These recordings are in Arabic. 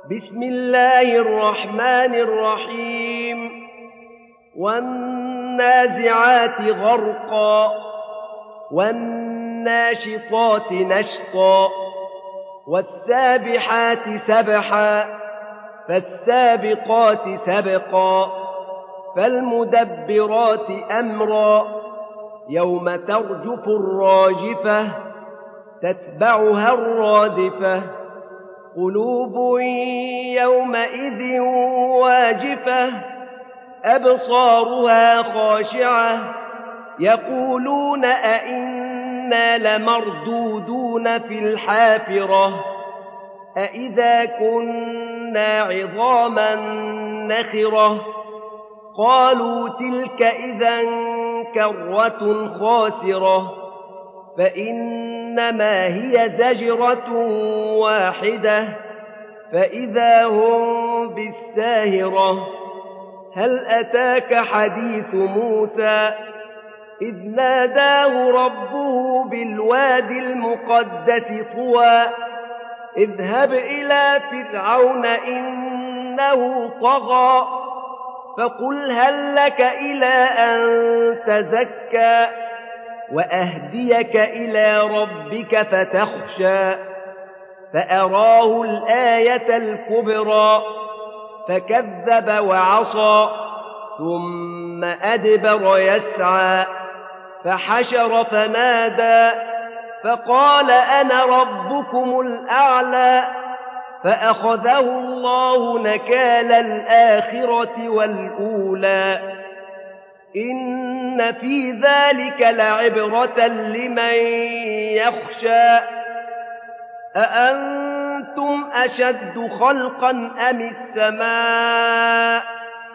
بسم الله الرحمن الرحيم والنازعات غرقا والناشطات نشطا والسابحات سبحا فالسابقات سبقا فالمدبرات أمرا يوم ترجف الراجفة تتبعها الرادفة قلوب يومئذ واجفة أبصارها خاشعة يقولون أئنا لمردودون في الحافرة أئذا كنا عظاما نخرة قالوا تلك إذا كرة خاسرة فإنما هي زجرة واحدة فإذا هم بالساهرة هل أتاك حديث موسى إذ ناداه ربه بالوادي المقدس طوى اذهب إلى فرعون إنه طغى فقل هل لك إلى أن تزكى وأهديك إلى ربك فتخشى فأراه الآية الكبرى فكذب وعصى ثم أدبر يسعى فحشر فنادى فقال أنا ربكم الأعلى فأخذه الله نكال الآخرة والأولى إن في ذلك لعبرة لمن يخشى أأنتم أشد خلقا أم السماء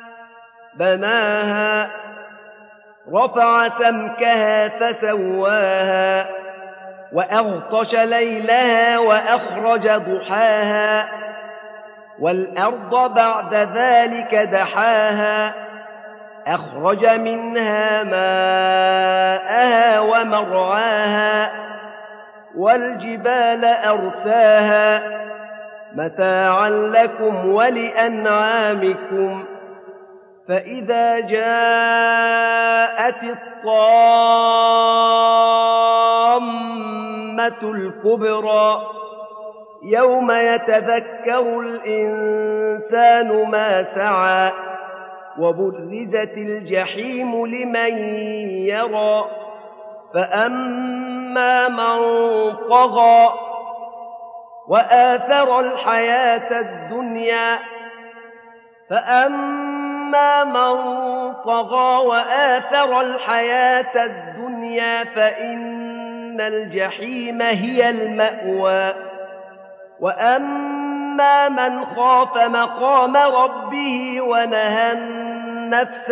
بناها رفع سمكها فسواها وأغطش ليلها وأخرج ضحاها والأرض بعد ذلك دحاها أخرج منها ماءها ومرعاها والجبال أرساها متاعا لكم ولأنعامكم فإذا جاءت الطامة الكبرى يوم يتذكر الإنسان ما سعى وبرزت الجحيم لمن يرى فأما من طغى وآثر الحياة الدنيا فإن الجحيم هي المأوى وأما من خاف مقام ربه ونهى النفس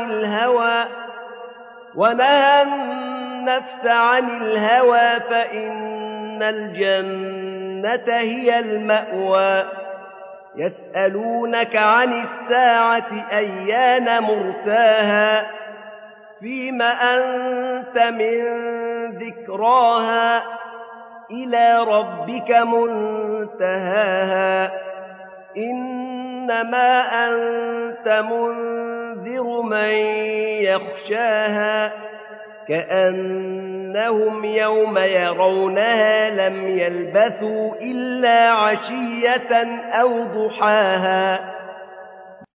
عن الهوى فإن الجنة هي المأوى يسألونك عن الساعة أيان مرساها فيم أنت من ذكراها إلى ربك منتهاها إنما أنت منذر من يخشاها كأنهم يوم يرونها لم يلبثوا إلا عشية أو ضحاها